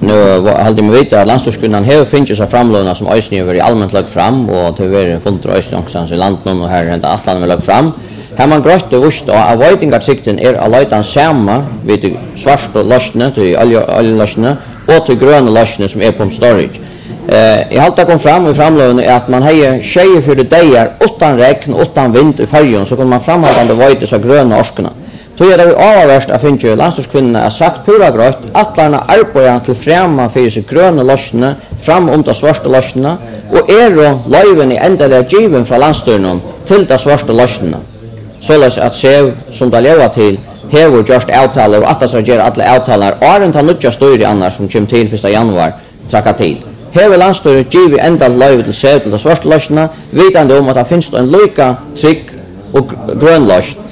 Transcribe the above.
nu hade mig vita att landstyrkvinnan har finns så framlåna som ösnö över i allmänt lagt fram och det var fundet ösnångsans i landet och här är inte atlan lagt fram. Här man grötte vurst och avoidingarsikten är lite samma vid svart och lösne till oljelösne och till gröna lösne som är på storage. Jag har kom fram i framlåna är att man har tjejer för det dagar utan regn utan vind i färjan så kan man framhållande vita så gröna orskorna. Så är det avvärst att finna landstyrkvinnorna har sagt pura grönt att lära arbeta till främma för sig gröna lösne fram de svarta lösne och då löven i ändliga given från landstyrnen till de svarta lösne. Således att se som det lever till har just avtalar och att göra alla avtalar och inte nya stöd annars som kommer till 1 januari tracka till. Här landstyret givet ända löv till sig till de svarta lösne vitande om att det finns en lika trygg och grön lösne